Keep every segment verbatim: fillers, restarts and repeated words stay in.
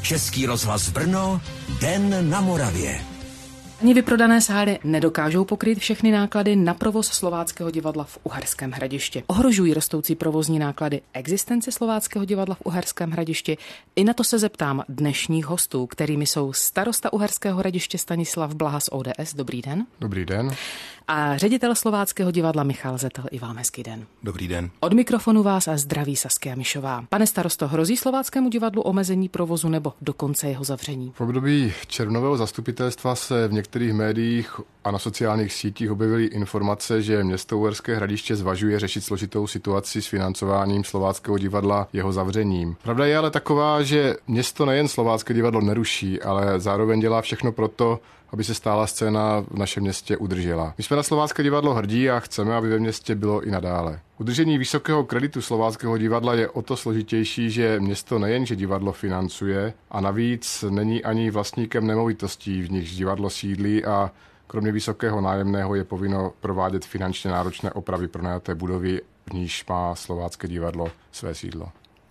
Český rozhlas Brno, Den na Moravě. Ani vyprodané sály nedokážou pokryt všechny náklady na provoz Slováckého divadla v Uherském Hradišti. Ohrožují rostoucí provozní náklady existenci Slováckého divadla v Uherském Hradišti? I na to se zeptám dnešních hostů, kterými jsou starosta Uherského Hradiště Stanislav Blaha z O D S. Dobrý den. Dobrý den. A ředitel Slováckého divadla Michal Zettel. I vám hezký den. Dobrý den. Od mikrofonu vás a zdraví Saskia Mišová. Pane starosto, hrozí Slováckému divadlu omezení provozu nebo dokonce jeho zavření? V období červnového zastupitelstva se v některých médiích a na sociálních sítích objevily informace, že město Uherské Hradiště zvažuje řešit složitou situaci s financováním Slováckého divadla jeho zavřením. Pravda je ale taková, že město nejen Slovácké divadlo neruší, ale zároveň dělá všechno proto, aby se stála scéna v našem městě udržela. My jsme na Slovácké divadlo hrdí a chceme, aby ve městě bylo i nadále. Udržení vysokého kreditu Slováckého divadla je o to složitější, že město nejenže divadlo financuje a navíc není ani vlastníkem nemovitostí, v nichž divadlo sídlí, a kromě vysokého nájemného je povinno provádět finančně náročné opravy pronajaté budovy, v níž má Slovácké divadlo své sídlo.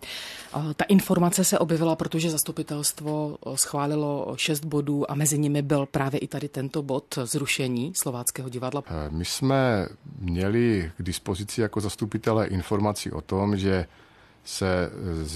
Ta informace se objevila, protože zastupitelstvo schválilo šest bodů a mezi nimi byl právě i tady tento bod zrušení Slováckého divadla. My jsme měli k dispozici jako zastupitelé informací o tom, že se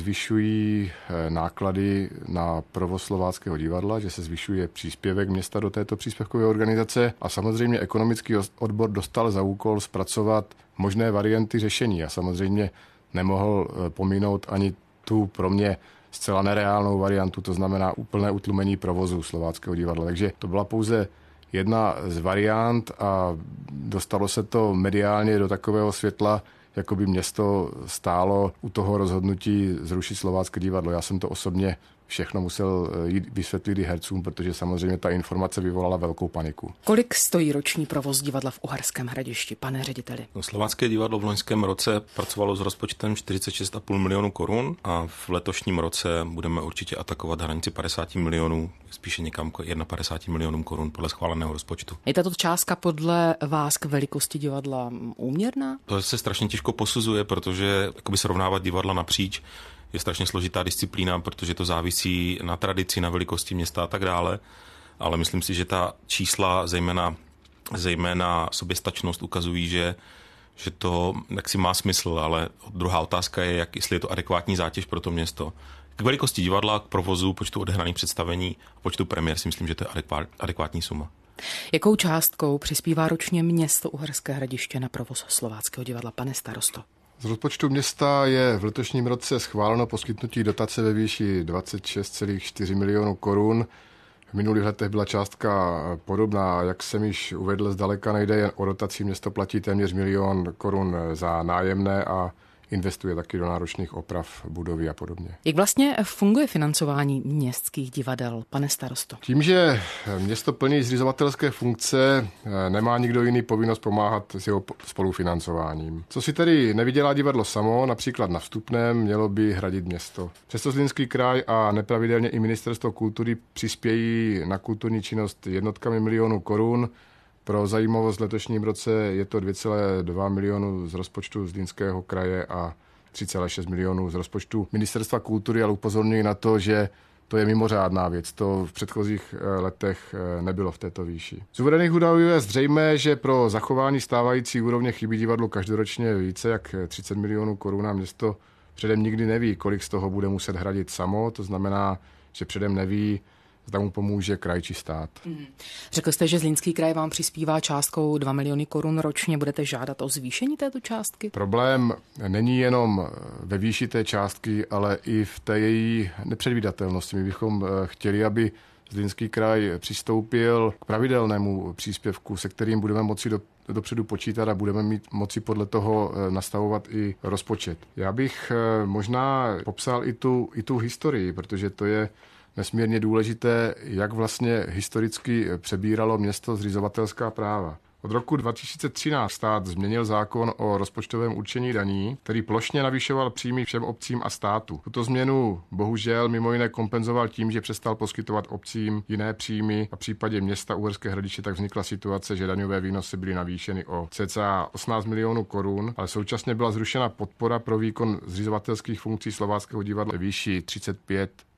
zvyšují náklady na provoz Slováckého divadla, že se zvyšuje příspěvek města do této příspěvkové organizace a samozřejmě ekonomický odbor dostal za úkol zpracovat možné varianty řešení a samozřejmě nemohl pominout ani tu pro mě zcela nereálnou variantu, to znamená úplné utlumení provozu Slováckého divadla. Takže to byla pouze jedna z variant a dostalo se to mediálně do takového světla, jako by město stálo u toho rozhodnutí zrušit Slovácké divadlo. Já jsem to osobně všechno musel jít vysvětlit i hercům, protože samozřejmě ta informace vyvolala velkou paniku. Kolik stojí roční provoz divadla v Uherském Hradišti, pane řediteli? No, Slovácké divadlo v loňském roce pracovalo s rozpočtem čtyřicet šest a půl milionu korun a v letošním roce budeme určitě atakovat hranici padesát milionů, spíše někam k padesát jedna milionům korun podle schváleného rozpočtu. Je tato částka podle vás k velikosti divadla úměrná? To se strašně těžko posuzuje, protože jakoby srovnávat divadla napříč je strašně složitá disciplína, protože to závisí na tradici, na velikosti města a tak dále. Ale myslím si, že ta čísla, zejména, zejména soběstačnost, ukazují, že, že to jaksi má smysl, ale druhá otázka je, jak, jestli je to adekvátní zátěž pro to město. K velikosti divadla, k provozu, počtu odehraných představení a počtu premiér si myslím, že to je adekvát, adekvátní suma. Jakou částkou přispívá ročně město Uherské Hradiště na provoz Slováckého divadla, pane starosto? Z rozpočtu města je v letošním roce schváleno poskytnutí dotace ve výši dvacet šest celá čtyři milionu korun. V minulých letech byla částka podobná. Jak jsem již uvedl, zdaleka nejde jen o dotaci. Město platí téměř milion korun za nájemné a investuje taky do náročných oprav budovy a podobně. Jak vlastně funguje financování městských divadel, pane starosto? Tím, že město plní zřizovatelské funkce, nemá nikdo jiný povinnost pomáhat s jeho spolufinancováním. Co si tedy nevydělá divadlo samo, například na vstupném, mělo by hradit město. Přesto Zlínský kraj a nepravidelně i Ministerstvo kultury přispějí na kulturní činnost jednotkami milionů korun. Pro zajímavost v letošním roce je to dvě celá dva milionu z rozpočtu Zlínského kraje a tři celá šest milionů z rozpočtu Ministerstva kultury, ale upozorňuji na to, že to je mimořádná věc. To v předchozích letech nebylo v této výši. Z uvedených údajů je zřejmé, že pro zachování stávající úrovně chybí divadlu každoročně více jak třicet milionů korun a město předem nikdy neví, kolik z toho bude muset hradit samo. To znamená, že předem neví, zda mu pomůže kraj či stát. Hmm. Řekl jste, že Zlínský kraj vám přispívá částkou dva miliony korun ročně. Budete žádat o zvýšení této částky? Problém není jenom ve výši té částky, ale i v té její nepředvídatelnosti. My bychom chtěli, aby Zlínský kraj přistoupil k pravidelnému příspěvku, se kterým budeme moci do, dopředu počítat a budeme mít moci podle toho nastavovat i rozpočet. Já bych možná popsal i tu, i tu historii, protože to je nesmírně důležité, jak vlastně historicky přebíralo město zřizovatelská práva. Od roku dva tisíce třináct stát změnil zákon o rozpočtovém určení daní, který plošně navyšoval příjmy všem obcím a státu. Tuto změnu bohužel mimo jiné kompenzoval tím, že přestal poskytovat obcím jiné příjmy a v případě města Uherské Hradiště tak vznikla situace, že daňové výnosy byly navýšeny o cca osmnáct milionů korun, ale současně byla zrušena podpora pro výkon zřizovatelských funkcí Slováckého divadla ve výši třicet pět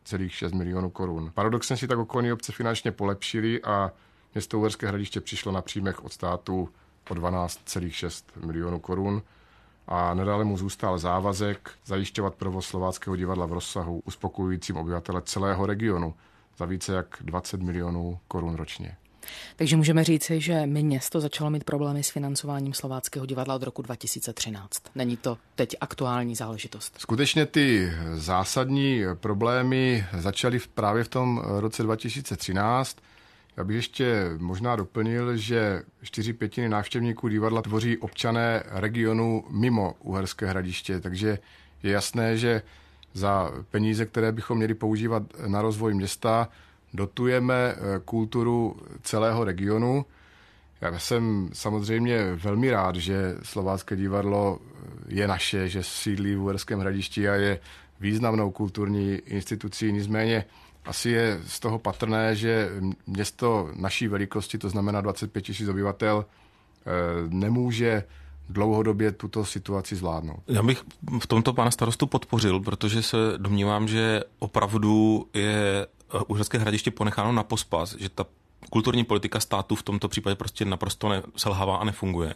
celá šest milionů korun. Paradoxně si tak okolní obce finančně polepšily a město Uherské Hradiště přišlo na příjmech od státu o dvanáct celá šest milionů korun a nadále mu zůstal závazek zajišťovat provoz Slováckého divadla v rozsahu uspokojujícím obyvatele celého regionu za více jak dvacet milionů korun ročně. Takže můžeme říci, že město začalo mít problémy s financováním Slováckého divadla od roku dva tisíce třináct. Není to teď aktuální záležitost? Skutečně ty zásadní problémy začaly právě v tom roce dva tisíce třináct. Já bych ještě možná doplnil, že čtyři pětiny návštěvníků divadla tvoří občané regionu mimo Uherské Hradiště, takže je jasné, že za peníze, které bychom měli používat na rozvoj města, dotujeme kulturu celého regionu. Já jsem samozřejmě velmi rád, že Slovácké divadlo je naše, že sídlí v Uherském Hradišti a je významnou kulturní institucí. Nicméně asi je z toho patrné, že město naší velikosti, to znamená dvacet pět tisíc obyvatel, nemůže dlouhodobě tuto situaci zvládnout. Já bych v tomto pana starostu podpořil, protože se domnívám, že opravdu je Uherské Hradiště ponecháno na pospas, že ta kulturní politika státu v tomto případě prostě naprosto selhává a nefunguje.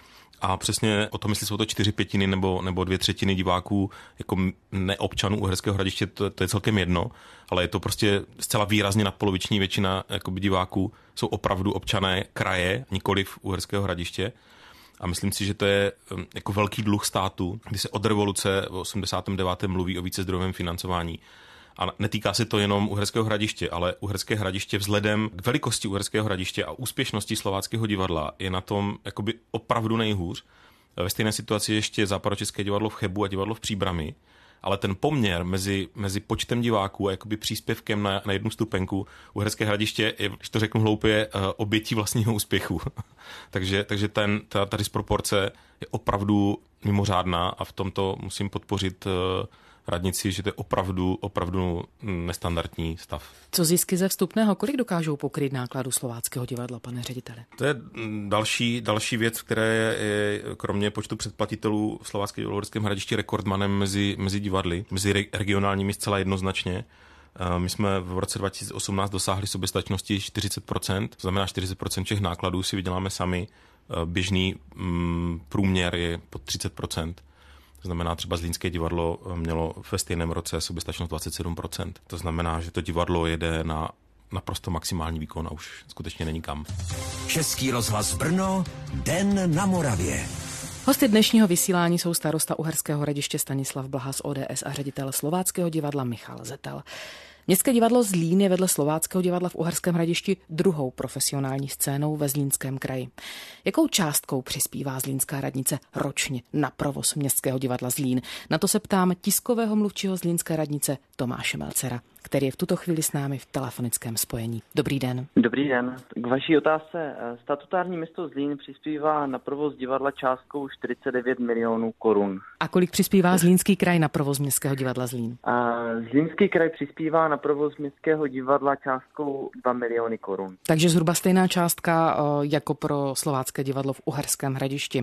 A přesně o tom, jestli jsou to čtyři pětiny nebo, nebo dvě třetiny diváků jako neobčanů Uherského Hradiště, to, to je celkem jedno, ale je to prostě zcela výrazně nadpoloviční většina jakoby diváků jsou opravdu občané kraje, nikoliv Uherského Hradiště. A myslím si, že to je jako velký dluh státu, kdy se od revoluce v osmdesátém devátém mluví o vícezdrojovém financování. A netýká se to jenom Uherského Hradiště, ale Uherské Hradiště vzhledem k velikosti Uherského Hradiště a úspěšnosti Slováckého divadla je na tom jakoby opravdu nejhůř. Ve stejné situaci ještě Západočeské divadlo v Chebu a divadlo v Příbrami, ale ten poměr mezi, mezi počtem diváků a jakoby příspěvkem na, na jednu stupenku Uherské Hradiště je, když to řeknu hloupě, obětí vlastního úspěchu. takže takže ten, ta, ta disproporce je opravdu mimořádná a v tomto musím podpořit radnici, že to je opravdu, opravdu nestandardní stav. Co zisky ze vstupného, kolik dokážou pokryt nákladu Slováckého divadla, pane řediteli? To je další, další věc, která je kromě počtu předplatitelů v Slováckém divadle v Uherském Hradišti rekordmanem mezi, mezi divadly, mezi regionálními zcela jednoznačně. My jsme v roce dva tisíce osmnáct dosáhli soběstačnosti čtyřicet procent, to znamená čtyřicet procent všech nákladů si vyděláme sami. Běžný mm, průměr je pod třicet procent. To znamená, třeba Zlínské divadlo mělo ve stejném roce soběstačnost dvacet sedm procent. To znamená, že to divadlo jede na naprosto maximální výkon a už skutečně není kam. Český rozhlas Brno, Den na Moravě. Hosty dnešního vysílání jsou starosta Uherského Hradiště Stanislav Blaha z O D S a ředitel Slováckého divadla Michal Zetel. Městské divadlo Zlín je vedle Slováckého divadla v Uherském Hradišti druhou profesionální scénou ve Zlínském kraji. Jakou částkou přispívá Zlínská radnice ročně na provoz Městského divadla Zlín? Na to se ptám tiskového mluvčího Zlínské radnice Tomáše Melcera, který je v tuto chvíli s námi v telefonickém spojení. Dobrý den. Dobrý den. K vaší otázce. Statutární město Zlín přispívá na provoz divadla částkou čtyřicet devět milionů korun. A kolik přispívá Zlínský kraj na provoz Městského divadla Zlín? A Zlínský kraj přispívá na provoz Městského divadla částkou dva miliony korun. Takže zhruba stejná částka jako pro Slovácké divadlo v Uherském Hradišti.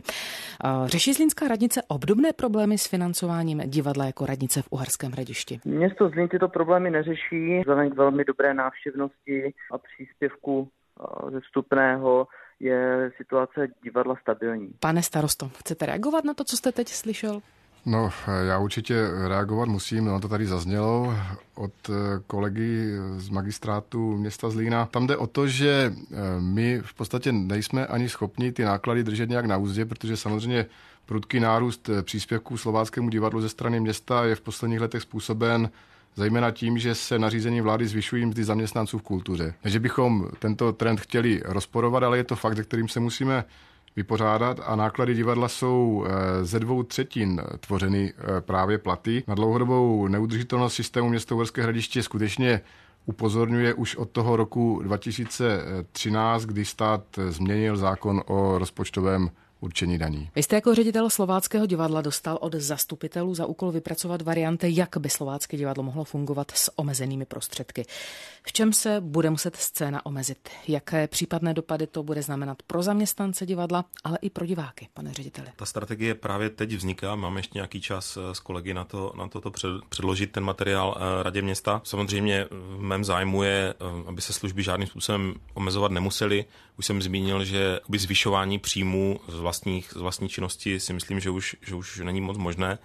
Řeší Zlínská radnice obdobné problémy s financováním divadla jako radnice v Uherském Hradišti? Město Zlín tyto problémy neřeší, vzhledem k velmi dobré návštěvnosti a příspěvku ze vstupného je situace divadla stabilní. Pane starosto, chcete reagovat na to, co jste teď slyšel? No, já určitě reagovat musím, no to tady zaznělo od kolegy z magistrátu města Zlína. Tam jde o to, že my v podstatě nejsme ani schopni ty náklady držet nějak na úzdě, protože samozřejmě prudký nárůst příspěvků Slováckému divadlu ze strany města je v posledních letech způsoben zejména tím, že se nařízení vlády zvyšují mzdy zaměstnanců v kultuře. Takže bychom tento trend chtěli rozporovat, ale je to fakt, se kterým se musíme vypořádat a náklady divadla jsou ze dvou třetin tvořeny právě platy. Na dlouhodobou neudržitelnost systému města Uherské Hradiště skutečně upozorňuje už od toho roku dva tisíce třináct, kdy stát změnil zákon o rozpočtovém určení daní. Vy jste jako ředitel Slováckého divadla dostal od zastupitelů za úkol vypracovat varianty, jak by Slovácké divadlo mohlo fungovat s omezenými prostředky. V čem se bude muset scéna omezit? Jaké případné dopady to bude znamenat pro zaměstnance divadla, ale i pro diváky, pane řediteli? Ta strategie právě teď vzniká, máme ještě nějaký čas s kolegy na to, na toto předložit ten materiál Radě města. Samozřejmě v mém zájmu je, aby se služby žádným způsobem omezovat nemusely. Už jsem zmínil, že by zvyšování příjmů z vlastních, z vlastní činnosti si myslím, že už, že už není moc možné.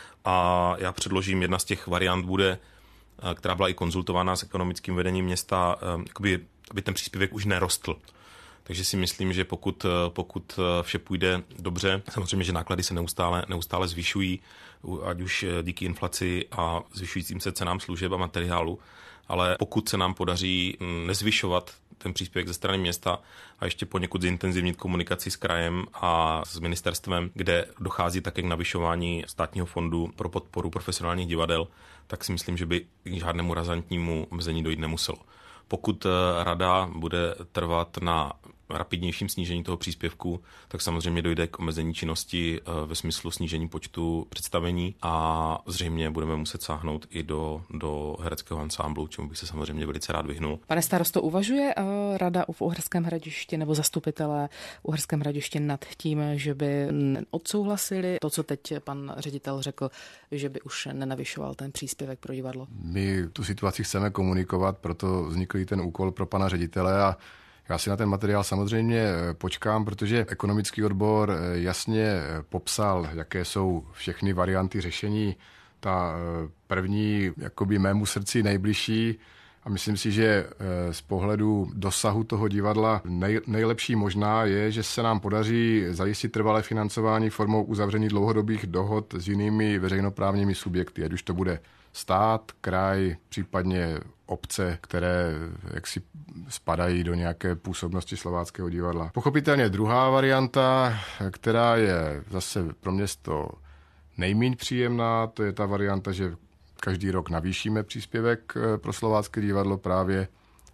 A já předložím, jedna z těch variant bude, která byla i konzultována s ekonomickým vedením města, jakoby, aby ten příspěvek už nerostl. Takže si myslím, že pokud, pokud vše půjde dobře, samozřejmě, že náklady se neustále, neustále zvyšují, ať už díky inflaci a zvyšujícím se cenám služeb a materiálu, ale pokud se nám podaří nezvyšovat ten příspěvek ze strany města a ještě poněkud zintenzivnit komunikaci s krajem a s ministerstvem, kde dochází také k navyšování státního fondu pro podporu profesionálních divadel, tak si myslím, že by k žádnému razantnímu omezení dojít nemuselo. Pokud rada bude trvat na rapidnějším snížení toho příspěvku, tak samozřejmě dojde k omezení činnosti ve smyslu snížení počtu představení a zřejmě budeme muset sáhnout i do, do hereckého ansámblu, čemu bych se samozřejmě velice rád vyhnul. Pane starosto, uvažuje rada v Uherském Hradišti nebo zastupitelé v Uherském Hradišti nad tím, že by odsouhlasili to, co teď pan ředitel řekl, že by už nenavyšoval ten příspěvek pro divadlo? My tu situaci chceme komunikovat, proto vznikl i ten úkol pro pana ředitele a já si na ten materiál samozřejmě počkám, protože ekonomický odbor jasně popsal, jaké jsou všechny varianty řešení. Ta první, jakoby mému srdci nejbližší, a myslím si, že z pohledu dosahu toho divadla nej, nejlepší možná je, že se nám podaří zajistit trvalé financování formou uzavření dlouhodobých dohod s jinými veřejnoprávními subjekty, ať už to bude stát, kraj, případně obce, které jaksi spadají do nějaké působnosti Slováckého divadla. Pochopitelně druhá varianta, která je zase pro město nejméně příjemná, to je ta varianta, že každý rok navýšíme příspěvek pro Slovácké divadlo právě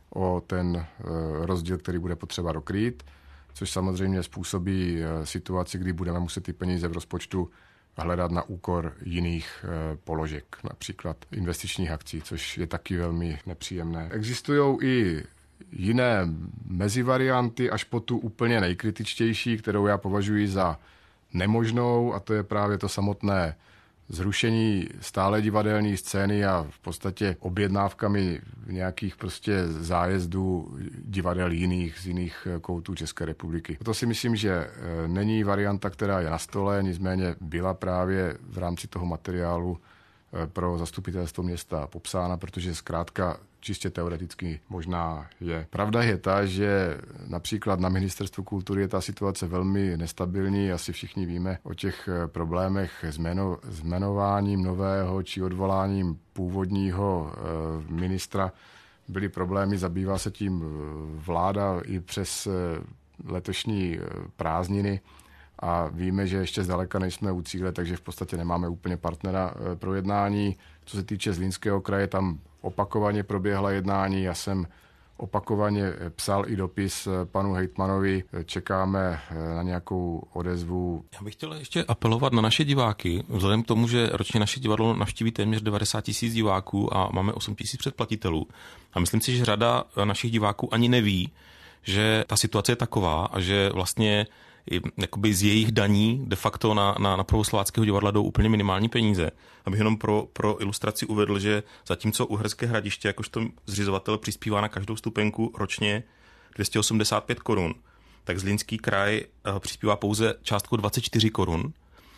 o ten rozdíl, který bude potřeba dokrýt, což samozřejmě způsobí situaci, kdy budeme muset ty peníze v rozpočtu hledat na úkor jiných položek, například investičních akcí, což je taky velmi nepříjemné. Existují i jiné mezivarianty až po tu úplně nejkritičtější, kterou já považuji za nemožnou, a to je právě to samotné zrušení stále divadelní scény a v podstatě objednávkami nějakých prostě zájezdů divadel jiných z jiných koutů České republiky. To si myslím, že není varianta, která je na stole, nicméně byla právě v rámci toho materiálu pro zastupitelstvo města popsána, protože zkrátka čistě teoreticky možná je. Pravda je ta, že například na Ministerstvu kultury je ta situace velmi nestabilní. Asi všichni víme o těch problémech s, jmeno, s jmenováním nového či odvoláním původního e, ministra. Byly problémy, zabývá se tím vláda i přes letošní prázdniny. A víme, že ještě zdaleka nejsme u cíle, takže v podstatě nemáme úplně partnera pro jednání. Co se týče Zlínského kraje, tam opakovaně proběhla jednání. Já jsem opakovaně psal i dopis panu hejtmanovi. Čekáme na nějakou odezvu. Já bych chtěl ještě apelovat na naše diváky. Vzhledem k tomu, že ročně naše divadlo navštíví téměř devadesát tisíc diváků a máme osm tisíc předplatitelů. A myslím si, že řada našich diváků ani neví, že ta situace je taková a že vlastně jakoby z jejich daní de facto na, na, na provoz Slováckého divadla jdou úplně minimální peníze. Abych jenom pro, pro ilustraci uvedl, že zatímco Uherské Hradiště jakožto zřizovatel přispívá na každou stupenku ročně dvě stě osmdesát pět korun, tak Zlínský kraj přispívá pouze částkou dvacet čtyři korun.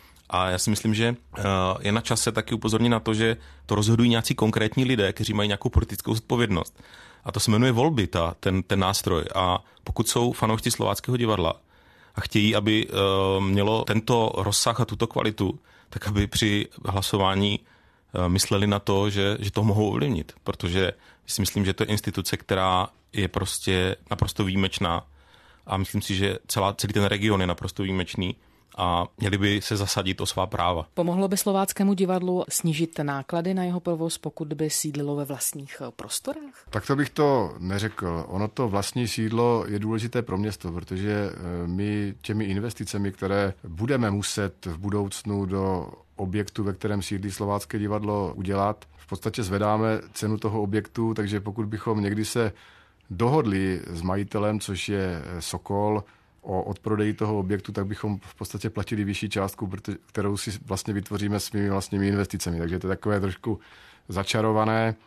A já si myslím, že je na čase taky upozornit na to, že to rozhodují nějací konkrétní lidé, kteří mají nějakou politickou zodpovědnost. A to se jmenuje volby, ta, ten, ten nástroj. A pokud jsou fanoušci Slováckého divadla a chtějí, aby uh, mělo tento rozsah a tuto kvalitu, tak aby při hlasování uh, mysleli na to, že, že to mohou ovlivnit. Protože si myslím, že to je instituce, která je prostě naprosto výjimečná a myslím si, že celá, celý ten region je naprosto výjimečný a měli by se zasadit o svá práva. Pomohlo by Slováckému divadlu snížit náklady na jeho provoz, pokud by sídlilo ve vlastních prostorách? Tak to bych to neřekl. Ono to vlastní sídlo je důležité pro město, protože my těmi investicemi, které budeme muset v budoucnu do objektu, ve kterém sídlí Slovácké divadlo, udělat, v podstatě zvedáme cenu toho objektu, takže pokud bychom někdy se dohodli s majitelem, což je Sokol, o odprodeji toho objektu, tak bychom v podstatě platili vyšší částku, kterou si vlastně vytvoříme svými vlastními investicemi. Takže to je takové trošku začarované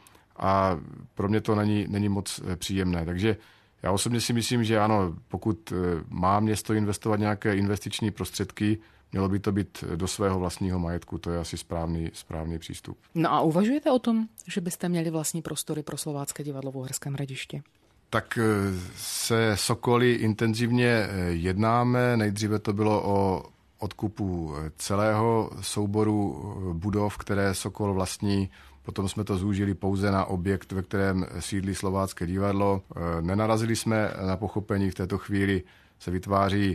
a pro mě to není, není moc příjemné. Takže já osobně si myslím, že ano, pokud má město investovat nějaké investiční prostředky, mělo by to být do svého vlastního majetku. To je asi správný, správný přístup. No a uvažujete o tom, že byste měli vlastní prostory pro Slovácké divadlo v Uherském Hradišti? Tak se Sokoly intenzivně jednáme. Nejdříve to bylo o odkupu celého souboru budov, které Sokol vlastní. Potom jsme to zúžili pouze na objekt, ve kterém sídlí Slovácké divadlo. Nenarazili jsme na pochopení, v této chvíli se vytváří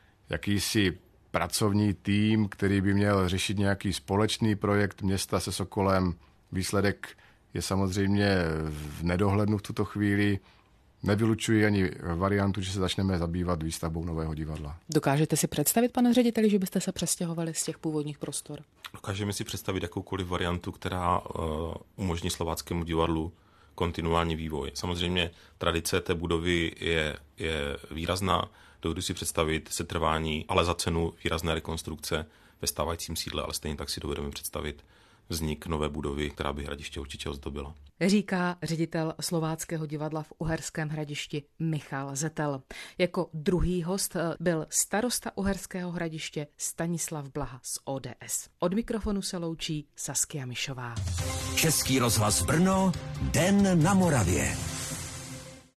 jakýsi pracovní tým, který by měl řešit nějaký společný projekt města se Sokolem. Výsledek je samozřejmě v nedohlednu v tuto chvíli. Nevylučuji ani variantu, že se začneme zabývat výstavbou nového divadla. Dokážete si představit, pane řediteli, že byste se přestěhovali z těch původních prostor? Dokážeme si představit jakoukoliv variantu, která uh, umožní Slováckému divadlu kontinuální vývoj. Samozřejmě tradice té budovy je, je výrazná. Dovedu si představit setrvání, ale za cenu výrazné rekonstrukce ve stávajícím sídle, ale stejně tak si dovedeme představit vznik nové budovy, která by Hradiště určitě ozdobila. Říká ředitel Slováckého divadla v Uherském Hradišti Michal Zetel. Jako druhý host byl starosta Uherského Hradiště Stanislav Blaha z O D S. Od mikrofonu se loučí Saskia Mišová. Český rozhlas Brno, Den na Moravě.